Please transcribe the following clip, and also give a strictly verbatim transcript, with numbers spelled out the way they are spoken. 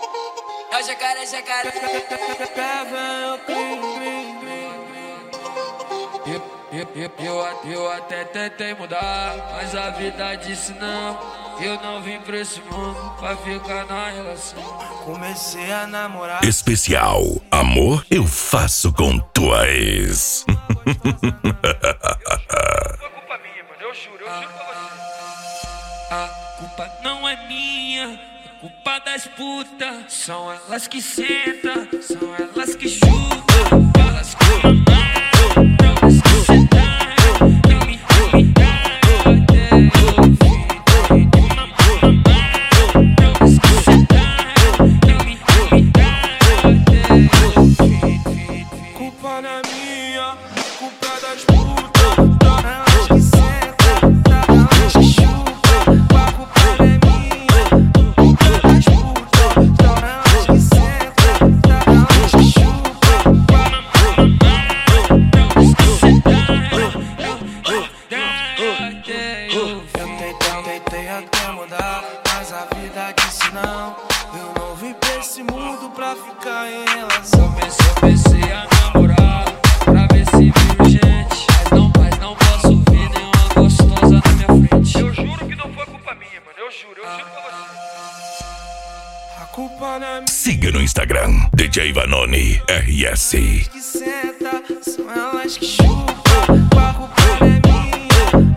É o jacaré, jacaré. Eu, eu, eu, eu, eu até tentei mudar, mas a vida disse não. Eu não vim pra esse mundo pra ficar na relação. Comecei a namorar. Especial Amor Eu Faço com Tua Ex. Não foi culpa minha, mano. Eu juro, eu juro pra você. A culpa não é minha, é culpa das putas. São elas que sentam, são elas que chutam, elas que mamaram, elas que sentaram, não me convidaram até eu vir. Elas que sentaram, não me convidaram até eu vir. Culpa não é minha, culpa é das putas. Elas que sentam, elas que chupam. A culpa não é minha, culpa é das putas. Elas que sentam, elas que chupam. Eu tentei, tentei até mudar, mas a vida disse não. Eu não vim pra esse mundo pra ficar em relação. Comecei, comecei a namorar pra ver se viro gente, mas não, mas não posso ver nenhuma gostosa na minha frente. Eu juro que não foi culpa minha, mano. Eu juro, eu juro pra você. A culpa não é minha. Siga no Instagram D J Vanoni R S. Que senta, são elas que chupam. A culpa não é minha,